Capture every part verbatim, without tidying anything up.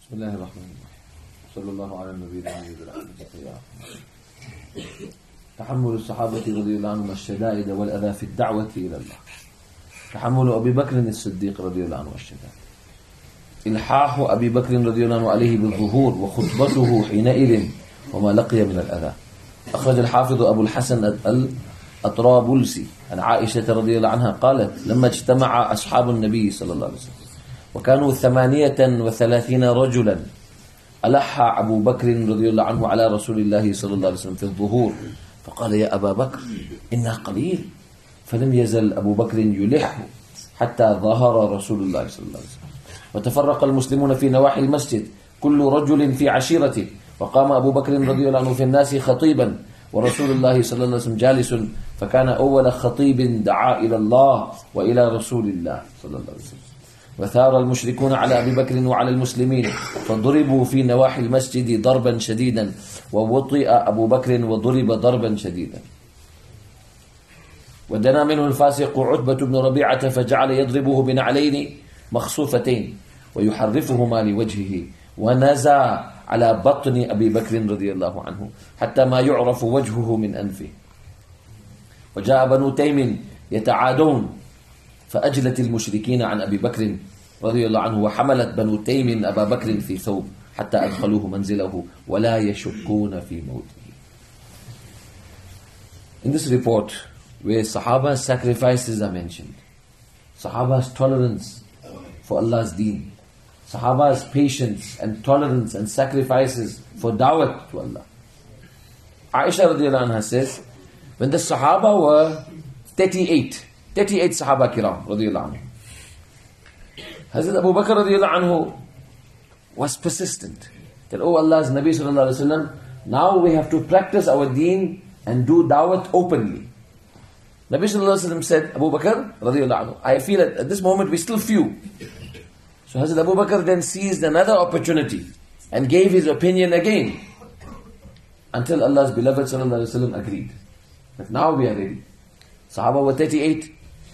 بسم الله الرحمن الرحيم صلى الله على النبي الأمين. تحمل الصحابة رضي الله عنهم الشدائد والأذى في الدعوة إلى الله. تحمل أبي بكر الصديق رضي الله عنه الشدائد. إلحاح أبي بكر رضي الله عنه عليه بالظهور وخطبته حينئذ وما لقي من الأذى. أخرج الحافظ أبو الحسن الأطرابلسي عن عائشة رضي الله عنها قالت: لما اجتمع أصحاب النبي صلى الله عليه وسلم وكانوا ثمانية وثلاثين رجلا ألح أبو بكر رضي الله عنه على رسول الله صلى الله عليه وسلم في الظهور فقال: يا أبا بكر إنها قليل. فلم يزل أبو بكر يلح حتى ظهر رسول الله صلى الله عليه وسلم وتفرق المسلمون في نواحي المسجد كل رجل في عشيرته. وقام أبو بكر رضي الله عنه في الناس خطيبا ورسول الله صلى الله عليه وسلم جالس، فكان أول خطيب دعا إلى الله وإلى رسول الله صلى الله عليه وسلم. وثار المشركون على أبي بكر وعلى المسلمين فضربوا في نواحي المسجد ضربا شديدا، ووطئ أبو بكر وضرب ضربا شديدا. ودنا منه الفاسق عتبة بن ربيعة فجعل يضربه بنعلين مخصوفتين ويحرفهما لوجهه، ونزع على بطن أبي بكر رضي الله عنه حتى ما يعرف وجهه من أنفه. وجاء بنو تيم يتعادون فأجلت المشركين عن أبي بكر رضي الله عنه، وحملت بنو تيم أبا بكر في ثوب حتى أدخلوه منزله ولا يشكون في موته. In this report, where Sahaba's sacrifices are mentioned, Sahaba's tolerance for Allah's deen, Sahaba's patience and tolerance and sacrifices for da'wat to Allah. Aisha radiallahu anha says, when the Sahaba were thirty-eight, thirty-eight Sahaba Kiram radiallahu anhu, Hazrat Abu Bakr radiallahu anhu was persistent that, oh Allah's Nabi sallallahu alayhi wa sallam, now we have to practice our deen and do da'wat openly. Nabi sallallahu alayhi wa sallam said, Abu Bakr radiallahu anhu, I feel that at this moment we're still few. So Hazrat Abu Bakr then seized another opportunity and gave his opinion again until Allah's beloved sallallahu alayhi wa sallam agreed that now we are ready. Sahaba were thirty-eight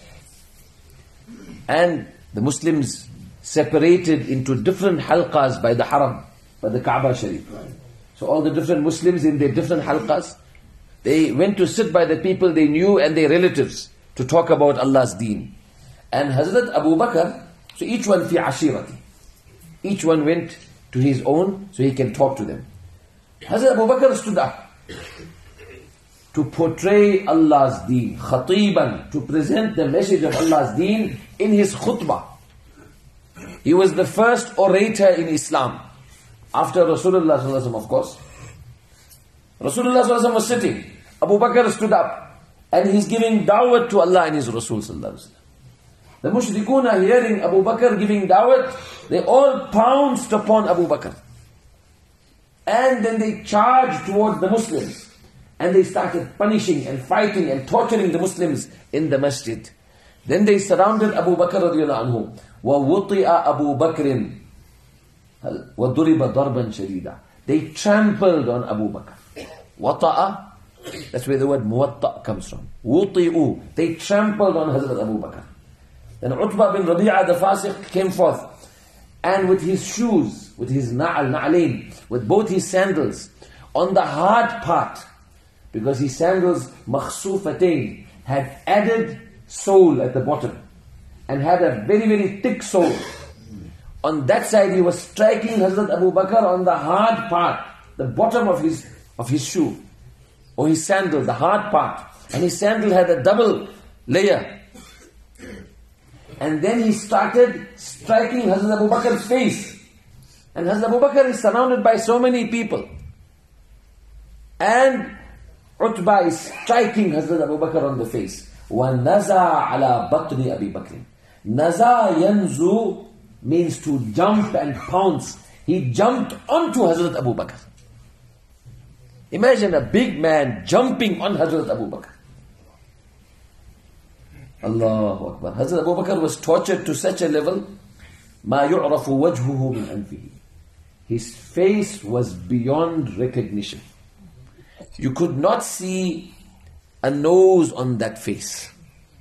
and the Muslims separated into different halqas by the Haram, by the Kaaba Sharif. So all the different Muslims in their different halqas, they went to sit by the people they knew and their relatives to talk about Allah's deen. And Hazrat Abu Bakr, so each one fi ashirati, each one went to his own so he can talk to them. Hazrat Abu Bakr stood up to portray Allah's deen, khatiban, to present the message of Allah's deen in his khutbah. He was the first orator in Islam after Rasulullah sallallahu alaihi wasallam, of course. Rasulullah sallallahu alaihi wasallam was sitting, Abu Bakr stood up and he's giving da'wat to Allah and his Rasul sallallahu alaihi wasallam. The mushrikun are hearing Abu Bakr giving da'wat, they all pounced upon Abu Bakr. And then they charged towards the Muslims. And they started punishing and fighting and torturing the Muslims in the masjid. Then they surrounded Abu Bakr radiallahu anhu. وَوُطِئَ أَبُو بَكْرٍ وَضُرِبَ ضَرْبًا شَدِيدًا. They trampled on Abu Bakr. وَطَأَ, that's where the word muwatta comes from. وُطِئُ, they trampled on Hazrat Abu Bakr. Then Utbah bin Rabi'ah the Fasiq came forth, and with his shoes, with his na'al, na'alain, with both his sandals, on the hard part, because his sandals, makhsufatain, had added sole at the bottom, and had a very, very thick sole. On that side he was striking Hazrat Abu Bakr on the hard part, the bottom of his, of his shoe, or his sandal, the hard part. And his sandal had a double layer. And then he started striking Hazrat Abu Bakr's face. And Hazrat Abu Bakr is surrounded by so many people. And Utbah is striking Hazrat Abu Bakr on the face. وَنَزَى عَلَى بَطْنِ أَبِي بَكْرٍ. Naza yanzu means to jump and pounce. He jumped onto Hazrat Abu Bakr. Imagine a big man jumping on Hazrat Abu Bakr. Allahu Akbar. Hazrat Abu Bakr was tortured to such a level, مَا يُعْرَفُ وَجْهُهُ مِنْ أَنْفِهِ. His face was beyond recognition. You could not see a nose on that face.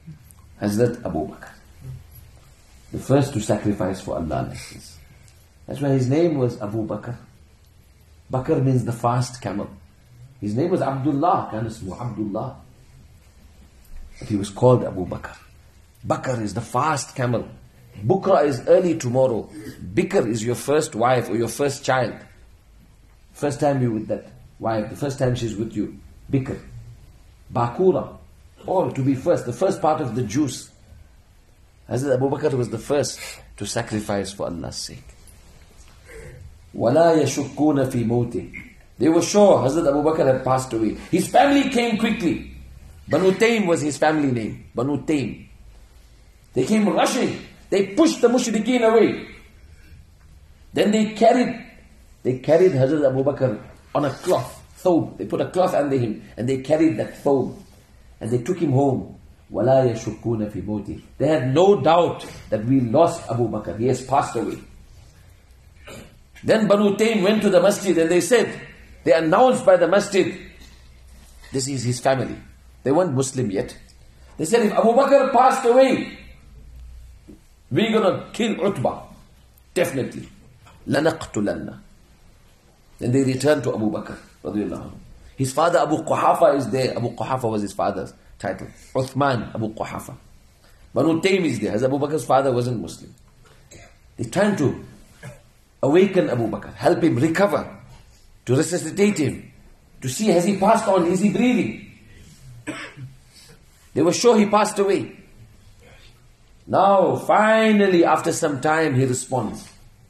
Hazrat Abu Bakr, the first to sacrifice for Allah like this. That's why his name was Abu Bakr. Bakr means the fast camel. His name was Abdullah, kana ismuhu Abdullah. But he was called Abu Bakr. Bakr is the fast camel. Bukra is early tomorrow. Bikr is your first wife or your first child. First time you're with that wife, the first time she's with you. Bikr. Bakura. Or to be first, the first part of the juice. Hazrat Abu Bakr was the first to sacrifice for Allah's sake. وَلَا يَشُكُّونَ فِي مَوْتِهِ. They were sure Hazrat Abu Bakr had passed away. His family came quickly. Banu Taym was his family name. Banu Taym. They came rushing. They pushed the mushrikeen away. Then they carried, they carried Hazrat Abu Bakr on a cloth, thobe. They put a cloth under him and they carried that thobe. And they took him home. وَلَا يَشُكُّونَ فِي مَوْتِهِ. They had no doubt that we lost Abu Bakr. He has passed away. Then Banu Taym went to the masjid and they said, they announced by the masjid, this is his family. They weren't Muslim yet. They said, if Abu Bakr passed away, we're going to kill Utbah. Definitely. لَنَقْتُلَنَّ. Then they returned to Abu Bakr. His father Abu Quhafa is there. Abu Quhafa was his father's title. Uthman Abu Quhafa. Banu Taym is there. As Abu Bakr's father wasn't Muslim. They trying to awaken Abu Bakr, help him recover, to resuscitate him, to see has he passed on, is he breathing. They were sure he passed away. Now, finally, after some time, he responds.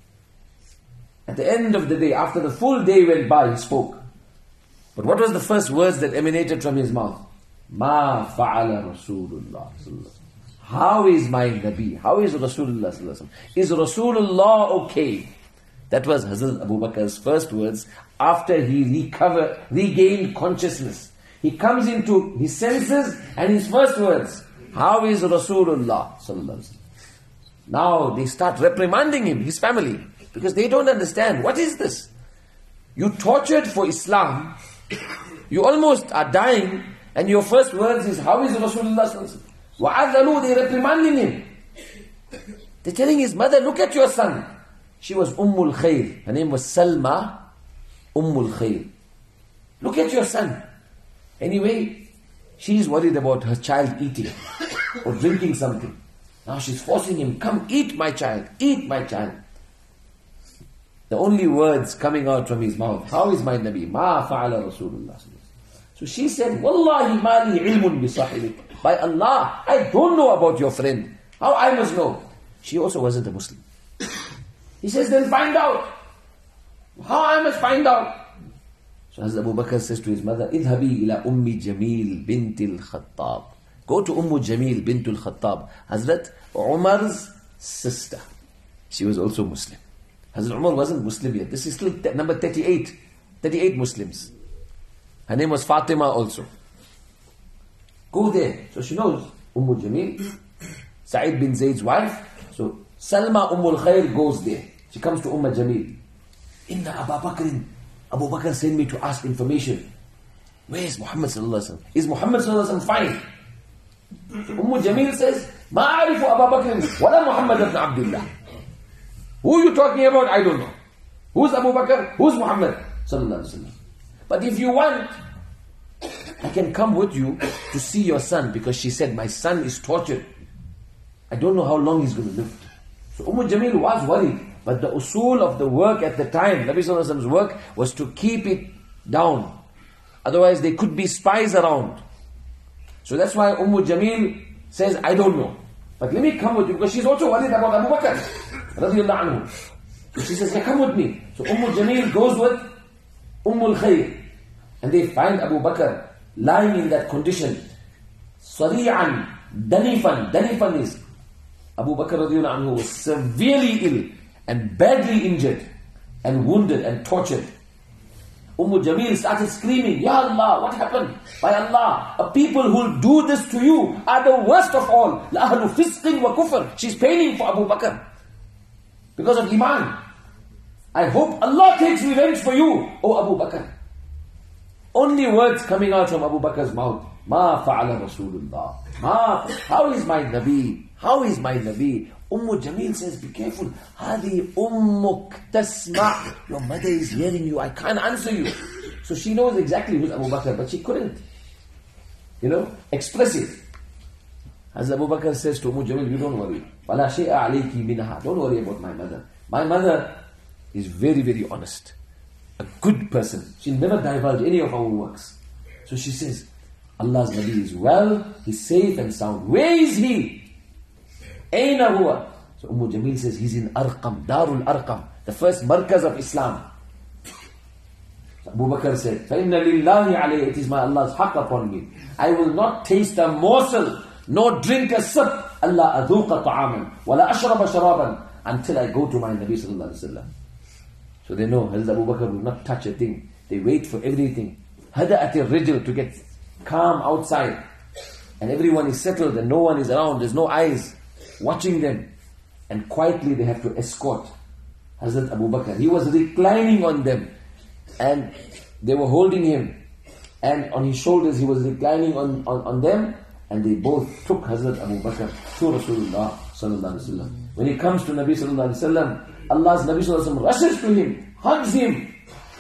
At the end of the day, after the full day went by, he spoke. But what was the first words that emanated from his mouth? Ma fa'ala Rasulullah. How is my Nabi? How is Rasulullah? Is Rasulullah okay? That was Hazrat Abu Bakr's first words after he recovered, regained consciousness. He comes into his senses and his first words, how is Rasulullah? Now they start reprimanding him, his family, because they don't understand. What is this? You tortured for Islam, you almost are dying, and your first words is, how is Rasulullah? وَعَذَلُوا, they're reprimanding him. They're telling his mother, look at your son. She was Ummul Khair. Her name was Salma Ummul Khair. Look at your son. Anyway, she's worried about her child eating or drinking something. Now she's forcing him, come eat my child, eat my child. The only words coming out from his mouth, how is my Nabi? Ma fa'ala Rasulullah. So she said, Wallahi mali ilmun bi sahibik. By Allah, I don't know about your friend. How I must know? She also wasn't a Muslim. He says, then find out. How I must find out? So Hazrat Abu Bakr says to his mother, Idhabi ila Ummi Jamil bintil Khattab. Go to Ummu Jamil bintul Khattab. Hazrat Umar's sister. She was also Muslim. Hazrat Umar wasn't Muslim yet. This is still number thirty-eight. thirty-eight Muslims. Her name was Fatima also. Go there. So she knows Ummu Jamil, Sa'id bin Zayd's wife. So Salma Ummul Khair goes there. She comes to Umm Jamil. Inna Abu Bakr, Abu Bakr sent me to ask information. Where is Muhammad sallallahu alaihi wasallam? Is Muhammad sallallahu alaihi wasallam fine? So Umm Jamil says, Ma arifu Abu Bakr, wala Muhammad ibn Abdullah. Who are you talking about? I don't know. Who's Abu Bakr? Who's Muhammad sallallahu alaihi wasallam? But if you want, I can come with you to see your son, because she said, my son is tortured. I don't know how long he's going to live. So Umm Jamil was worried. But the usul of the work at the time, Nabi Sallallahu Alaihi Wasallam's work, was to keep it down. Otherwise there could be spies around. So that's why Umm Jamil says, I don't know. But let me come with you, because she's also worried about Abu Bakr. Radiyallahu anhu. So she says, yeah, come with me. So Umm Jamil goes with Ummul Khair. And they find Abu Bakr lying in that condition. Sari'an, danifan. Danifan is Abu Bakr radiyallahu anhu was severely ill and badly injured and wounded and tortured. Umm Jamil started screaming, Ya Allah, what happened? By Allah, a people who will do this to you are the worst of all. La ahlu fisqin wa kufr. She's paining for Abu Bakr because of Iman. I hope Allah takes revenge for you, O Abu Bakr. Only words coming out from Abu Bakr's mouth. Ma fa'ala Rasulullah. Ma, how is my Nabi? How is my Nabi? Umm Jamil says, be careful. Hadi ummuk tasma'. Your mother is hearing you. I can't answer you. So she knows exactly who's Abu Bakr, but she couldn't, you know, express it. As Abu Bakr says to Umm Jamil, you don't worry. Wala shay'a alayki minha. Don't worry about my mother. My mother is very, very honest. A good person. She'll never divulge any of our works. So she says, Allah's Nabi is well, he's safe and sound. Where is he? Aina huwa? So Umm Jamil says, he's in Arqam, Darul Arqam, the first markaz of Islam. So Abu Bakr said, فَإِنَّ لِلَّهِ عَلَيْهِ, it is my Allah's haqq upon me. I will not taste a morsel, nor drink a sip, Allah adhuqa ta'aman, wala ashraba sharaban, until I go to my Nabi sallallahu alayhi wa sallam. So they know Hazrat Abu Bakr will not touch a thing. They wait for everything. Hada'at al-rijl, to get calm outside. And everyone is settled and no one is around. There's no eyes watching them. And quietly they have to escort Hazrat Abu Bakr. He was reclining on them. And they were holding him. And on his shoulders he was reclining on, on, on them. And they both took Hazrat Abu Bakr to Rasulullah sallallahu alaihi wasallam. When he comes to Nabi sallallahu alaihi wasallam, Allah's Nabi sallallahu alaihi wasallam rushes to him, hugs him,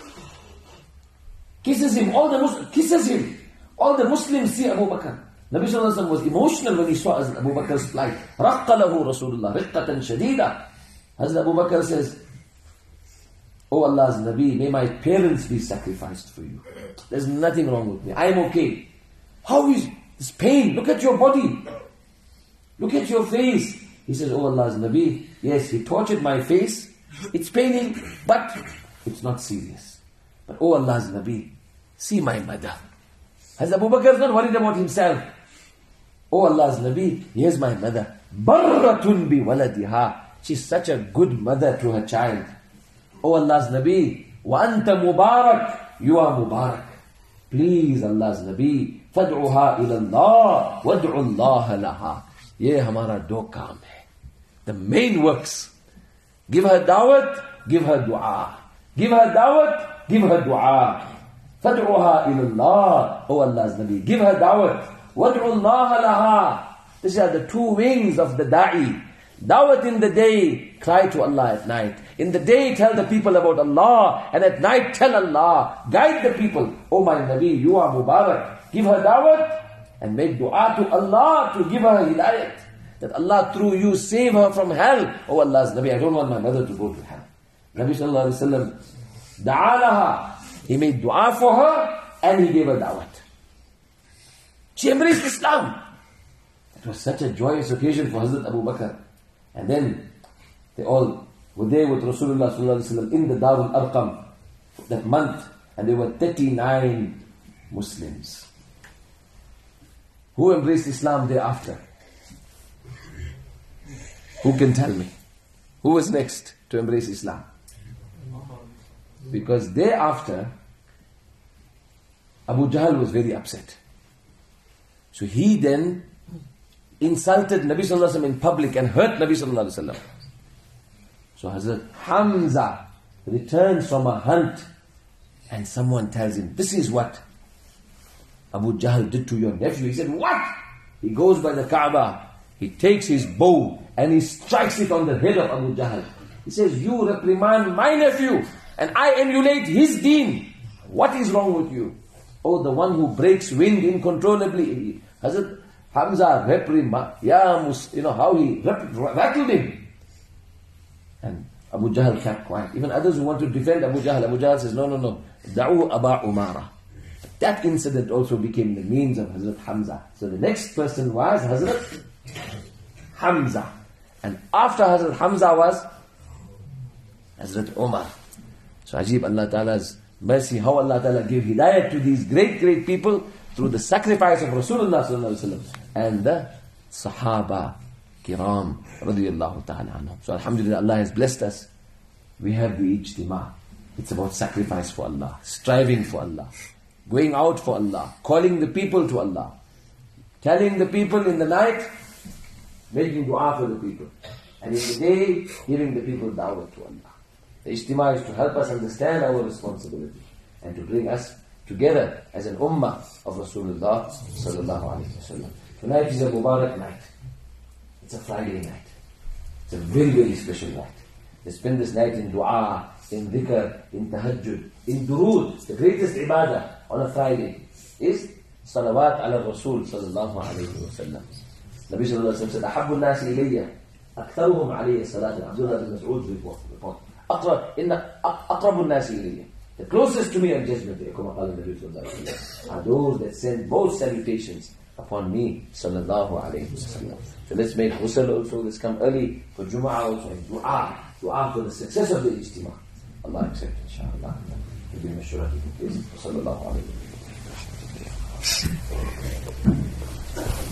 kisses him, all the Muslims, kisses him. All the Muslims see Abu Bakr. Nabi sallallahu alaihi wasallam was emotional when he saw Abu Bakr's plight. رَقَّ لَهُ رَسُولُ اللَّهِ رِقَّةً شَدِيدًا. Hazrat Abu Bakr says, Oh Allah's Nabi, may my parents be sacrificed for you. There's nothing wrong with me. I am okay. How is this pain? Look at your body. Look at your face. He says, Oh Allah's Nabi, yes, he tortured my face. It's paining, but it's not serious. But oh Allah's Nabi, see my mother. As Abu Bakr is not worried about himself. Oh Allah's Nabi, here's my mother. Barratun bi waladiha. She's such a good mother to her child. Oh Allah's Nabi, wa anta mubarak. You are mubarak. Please Allah's Nabi, fad'uha ila Allah, wad'u Allah laha. Ye hamara do kaam hai. The main works. Give her dawat, give her dua. Give her dawat, give her dua. Fad'uha ila Allah. Oh Allah's Nabi, give her dawat. Wad'u Allah laha. These are the two wings of the da'i. Dawat in the day, cry to Allah at night. In the day, tell the people about Allah. And at night, tell Allah. Guide the people. Oh my Nabi, you are Mubarak. Give her dawat and make dua to Allah to give her hidayat. That Allah through you save her from hell. Oh Allah's Nabi, I don't want my mother to go to hell. Nabi sallallahu alayhi wa sallam, da'alaha. He made dua for her and he gave her dawat. She embraced Islam. It was such a joyous occasion for Hazrat Abu Bakr. And then they all were there with Rasulullah sallallahu alaihi wasallam in the Darul Arqam that month, and there were thirty-nine Muslims who embraced Islam thereafter. Who can tell me? Who was next to embrace Islam? Because thereafter, Abu Jahl was very upset. So he then insulted Nabi sallallahu alaihi wasallam in public and hurt Nabi sallallahu alaihi wasallam. So Hazrat Hamza returns from a hunt and someone tells him, this is what Abu Jahl did to your nephew. He said, what? He goes by the Kaaba, he takes his bow and he strikes it on the head of Abu Jahl. He says, you reprimand my nephew and I emulate his deen. What is wrong with you? Oh, the one who breaks wind incontrollably. Hazrat Hamza reprimand, ya mus, you know how he rep- rattled him. And Abu Jahl kept quiet. Even others who want to defend Abu Jahl, Abu Jahl says, no, no, no. Da'u Aba Umara. That incident also became the means of Hazrat Hamza. So the next person was Hazrat Hamza. And after Hazrat Hamza was Hazrat Umar. So Ajib Allah Ta'ala's mercy, how Allah Ta'ala gave hidayat to these great, great people through the sacrifice of Rasulullah Sallallahu Alaihi Wasallam and the Sahaba Kiram radiyallahu ta'ala anhum. So Alhamdulillah, Allah has blessed us. We have the ijtima. It's about sacrifice for Allah, striving for Allah, going out for Allah, calling the people to Allah, telling the people in the night, making dua for the people, and in the day, giving the people da'wah to Allah. The ijtima is to help us understand our responsibility and to bring us together as an ummah of Rasulullah sallallahu alaihi wasallam. Tonight is a Mubarak night. It's a Friday night. It's It's a very, very special night. They spend this night in dua, in dhikr, in tahajjud, in durood. The greatest ibadah on a Friday is salawat ala Rasul sallallahu alayhi wa sallam. Nabi sallallahu alayhi wa sallam said, أحب الناس إلي أكثرهم عليه الصلاة. Abdullah bin Mas'ud report. أقرب, إن أقرب الناس إلي. The closest to me on Judgment Day, كما قال النبي صلى الله عليه وسلم, are those that send most salutations upon me sallallahu alayhi wa sallam. So let's make ghusl also. Let's come early for Jumu'ah also and dua. Dua for the success of the ijtima. Allah accept, inshallah. Give him a shurah. Sallallahu alayhi wa sallam.